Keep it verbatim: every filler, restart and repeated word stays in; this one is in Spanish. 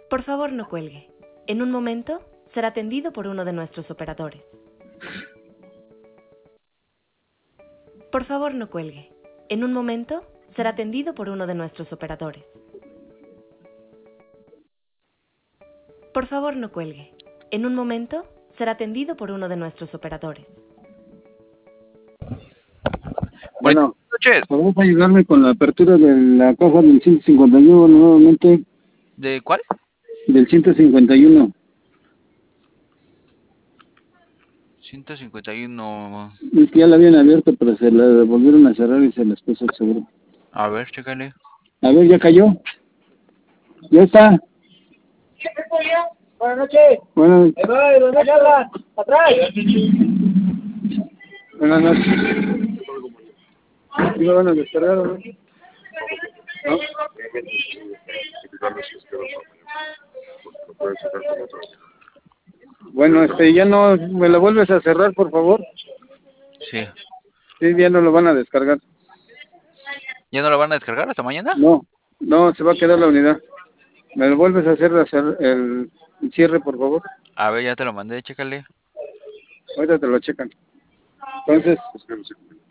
Por favor, no cuelgue. En un momento será atendido por uno de nuestros operadores. Por favor, no cuelgue. En un momento será atendido por uno de nuestros operadores. Por favor, no cuelgue. En un momento será atendido por uno de nuestros operadores. Bueno, Buenas noches. ¿podrías ayudarme con la apertura de la caja del ciento cincuenta y uno nuevamente? ¿De cuál? Del ciento cincuenta y uno. ciento cincuenta y uno. Es que ya la habían abierto, pero se la volvieron a cerrar y se les puso el seguro. A ver, chécale. A ver, ¿ya cayó? ¿Ya está? Buenas noches. Bueno, Ahí va, ¿de dónde hablan? ¡Atrás! buenas noches. ¿Sí lo van a descargar o no? ¿No? Bueno, este, ya no, ¿me lo vuelves a cerrar, por favor? Sí. Sí, ya no lo van a descargar. ¿Ya no lo van a descargar hasta mañana? No, no, se va a quedar la unidad. ¿Me lo vuelves a hacer, hacer el cierre, por favor? A ver, ya te lo mandé, chécale. Ahorita te lo checan. Entonces,